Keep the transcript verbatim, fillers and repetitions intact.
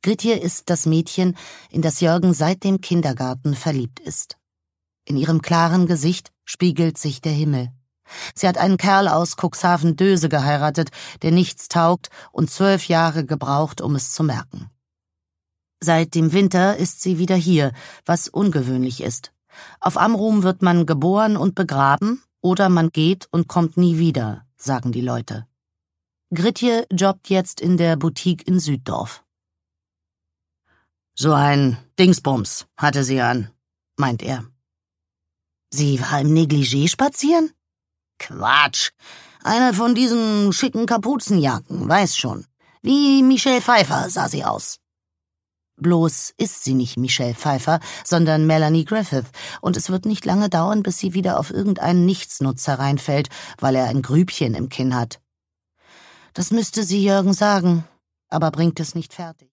Gritje ist das Mädchen, in das Jörgen seit dem Kindergarten verliebt ist. In ihrem klaren Gesicht spiegelt sich der Himmel. Sie hat einen Kerl aus Cuxhaven-Döse geheiratet, der nichts taugt und zwölf Jahre gebraucht, um es zu merken. Seit dem Winter ist sie wieder hier, was ungewöhnlich ist. Auf Amrum wird man geboren und begraben oder man geht und kommt nie wieder, sagen die Leute. Gritje jobbt jetzt in der Boutique in Süddorf. »So ein Dingsbums hatte sie an«, meint er. »Sie war im Negligé spazieren?« »Quatsch! Eine von diesen schicken Kapuzenjacken, weiß schon. Wie Michelle Pfeiffer sah sie aus.« Bloß ist sie nicht Michelle Pfeiffer, sondern Melanie Griffith, und es wird nicht lange dauern, bis sie wieder auf irgendeinen Nichtsnutzer reinfällt, weil er ein Grübchen im Kinn hat. Das müsste sie Jörgen sagen, aber bringt es nicht fertig.